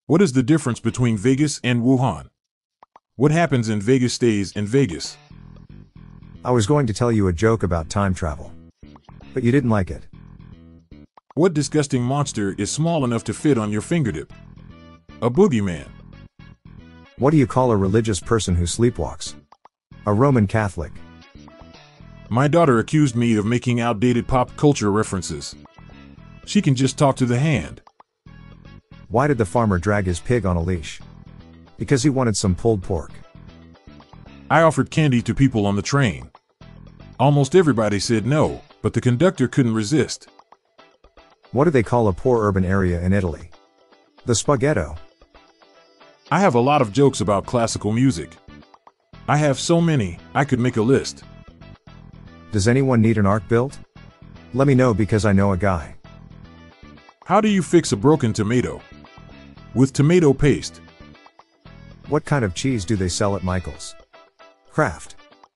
What is the difference between Vegas and Wuhan? What happens in Vegas stays in Vegas. I was going to tell you a joke about time travel, but you didn't like it. What disgusting monster is small enough to fit on your fingertip? A boogeyman. What do you call a religious person who sleepwalks? A Roman Catholic. My daughter accused me of making outdated pop culture references. She can just talk to the hand. Why did the farmer drag his pig on a leash? Because he wanted some pulled pork. I offered candy to people on the train. Almost everybody said no, but the conductor couldn't resist. What do they call a poor urban area in Italy? The Spaghetto. I have a lot of jokes about classical music. I have so many, I could make a list. Does anyone need an ark built? Let me know because I know a guy. How do you fix a broken tomato? With tomato paste. What kind of cheese do they sell at Michael's? Kraft.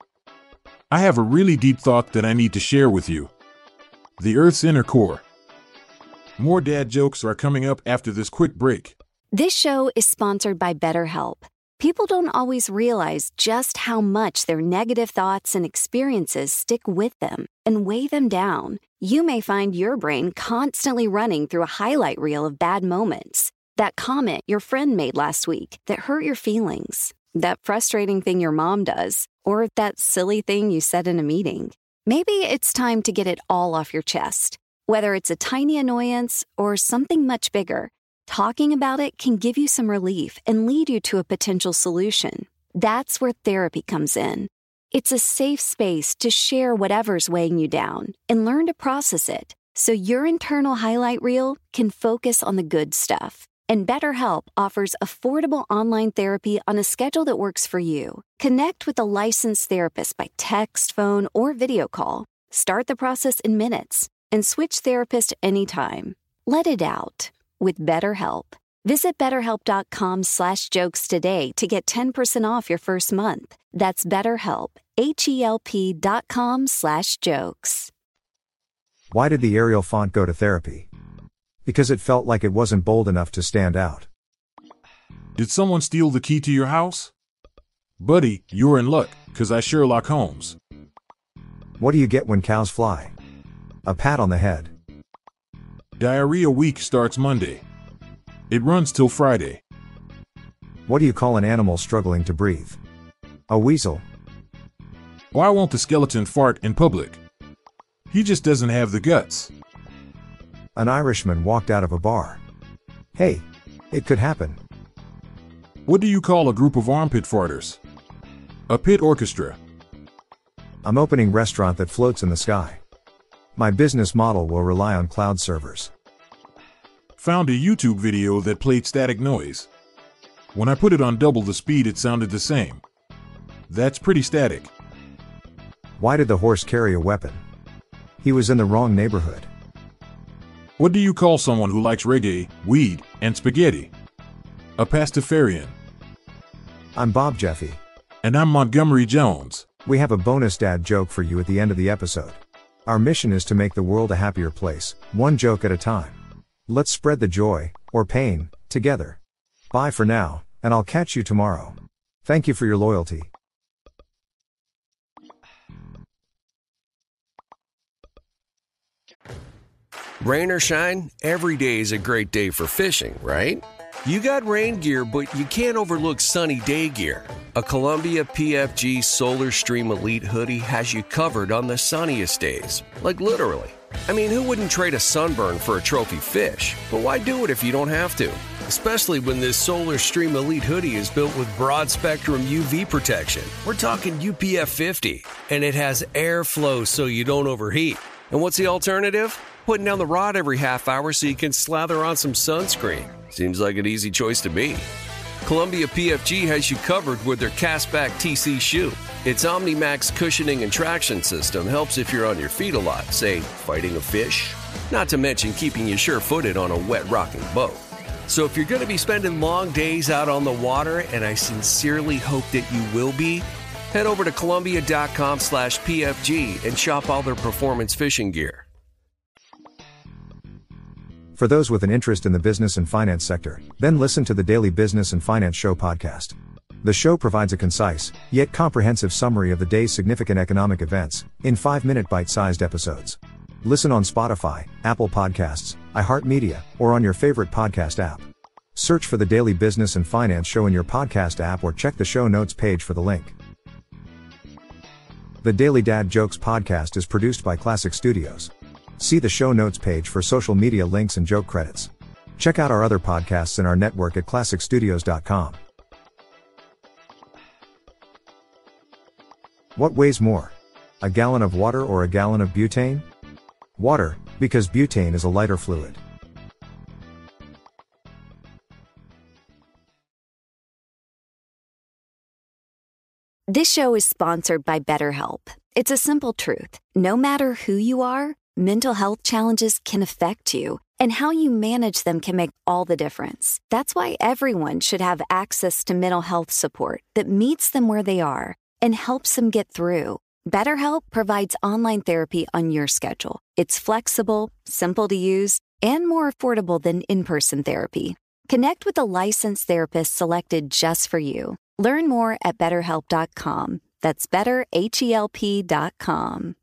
I have a really deep thought that I need to share with you. The Earth's inner core. More dad jokes are coming up after this quick break. This show is sponsored by BetterHelp. People don't always realize just how much their negative thoughts and experiences stick with them and weigh them down. You may find your brain constantly running through a highlight reel of bad moments. That comment your friend made last week that hurt your feelings. That frustrating thing your mom does. Or that silly thing you said in a meeting. Maybe it's time to get it all off your chest. Whether it's a tiny annoyance or something much bigger, talking about it can give you some relief and lead you to a potential solution. That's where therapy comes in. It's a safe space to share whatever's weighing you down and learn to process it so your internal highlight reel can focus on the good stuff. And BetterHelp offers affordable online therapy on a schedule that works for you. Connect with a licensed therapist by text, phone, or video call. Start the process in minutes and switch therapist anytime. Let it out with BetterHelp. Visit BetterHelp.com/jokes today to get 10% off your first month. That's BetterHelp, HELP.com/jokes. Why did the Arial font go to therapy? Because it felt like it wasn't bold enough to stand out. Did someone steal the key to your house? Buddy, you're in luck, 'cause I Sherlock Holmes. What do you get when cows fly? A pat on the head. Diarrhea week starts Monday. It runs till Friday. What do you call an animal struggling to breathe? A weasel. Why won't the skeleton fart in public? He just doesn't have the guts. An Irishman walked out of a bar. Hey, it could happen. What do you call a group of armpit farters? A pit orchestra. I'm opening a restaurant that floats in the sky. My business model will rely on cloud servers. Found a YouTube video that played static noise. When I put it on double the speed, it sounded the same. That's pretty static. Why did the horse carry a weapon? He was in the wrong neighborhood. What do you call someone who likes reggae, weed, and spaghetti? A pastafarian. I'm Bob Jeffy. And I'm Montgomery Jones. We have a bonus dad joke for you at the end of the episode. Our mission is to make the world a happier place, one joke at a time. Let's spread the joy, or pain, together. Bye for now, and I'll catch you tomorrow. Thank you for your loyalty. Rain or shine, every day is a great day for fishing, right? You got rain gear, but you can't overlook sunny day gear. A Columbia PFG Solar Stream Elite hoodie has you covered on the sunniest days. Like literally. I mean, who wouldn't trade a sunburn for a trophy fish? But why do it if you don't have to? Especially when this Solar Stream Elite hoodie is built with broad spectrum UV protection. We're talking UPF 50. And it has airflow so you don't overheat. And what's the alternative? Putting down the rod every half hour so you can slather on some sunscreen. Seems like an easy choice to me. Columbia PFG has you covered with their Castback TC shoe. Its OmniMax cushioning and traction system helps if you're on your feet a lot, say, fighting a fish. Not to mention keeping you sure-footed on a wet rocking boat. So if you're going to be spending long days out on the water, and I sincerely hope that you will be, head over to Columbia.com/PFG and shop all their performance fishing gear. For those with an interest in the business and finance sector, then listen to the Daily Business and Finance Show podcast. The show provides a concise, yet comprehensive summary of the day's significant economic events, in 5-minute bite-sized episodes. Listen on Spotify, Apple Podcasts, iHeartMedia, or on your favorite podcast app. Search for the Daily Business and Finance Show in your podcast app or check the show notes page for the link. The Daily Dad Jokes podcast is produced by Classic Studios. See the show notes page for social media links and joke credits. Check out our other podcasts in our network at classicstudios.com. What weighs more? A gallon of water or a gallon of butane? Water, because butane is a lighter fluid. This show is sponsored by BetterHelp. It's a simple truth. No matter who you are, mental health challenges can affect you, and how you manage them can make all the difference. That's why everyone should have access to mental health support that meets them where they are and helps them get through. BetterHelp provides online therapy on your schedule. It's flexible, simple to use, and more affordable than in-person therapy. Connect with a licensed therapist selected just for you. Learn more at BetterHelp.com. That's BetterHelp.com.